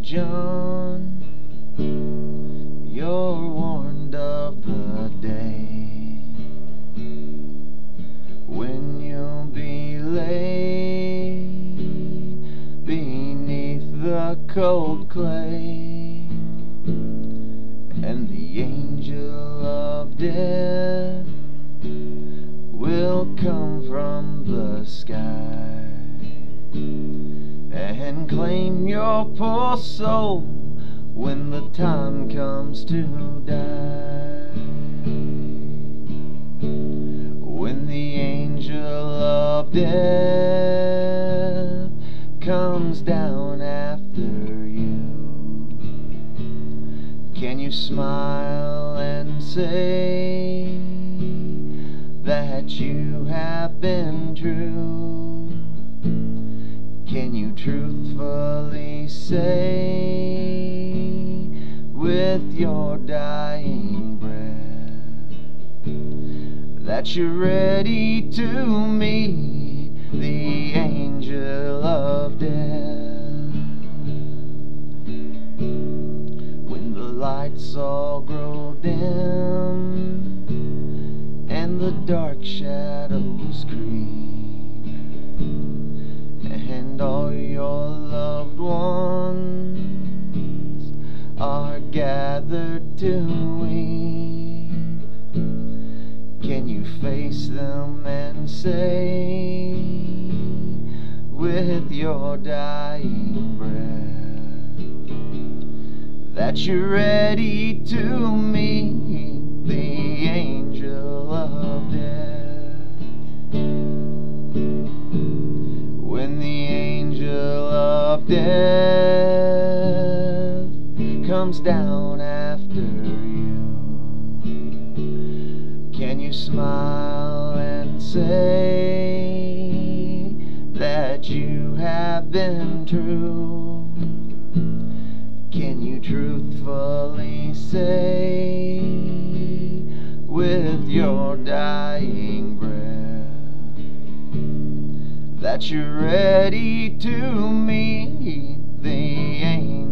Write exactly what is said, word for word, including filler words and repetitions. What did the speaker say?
John, you're warned of the day when you'll be laid beneath the cold clay, and the angel of death will come from the sky and claim your poor soul when the time comes to die. When the angel of death comes down after you, can you smile and say that you have been true? Can you truthfully say with your dying breath that you're ready to meet the angel of death? When the lights all grow dim and the dark shadows creep, and all your loved ones are gathered to weep, can you face them and say with your dying breath that you're ready to meet the angel of death? When the angel of death comes down after you, can you smile and say that you have been true? Can you truthfully say with your dying breath that you're ready to meet the angel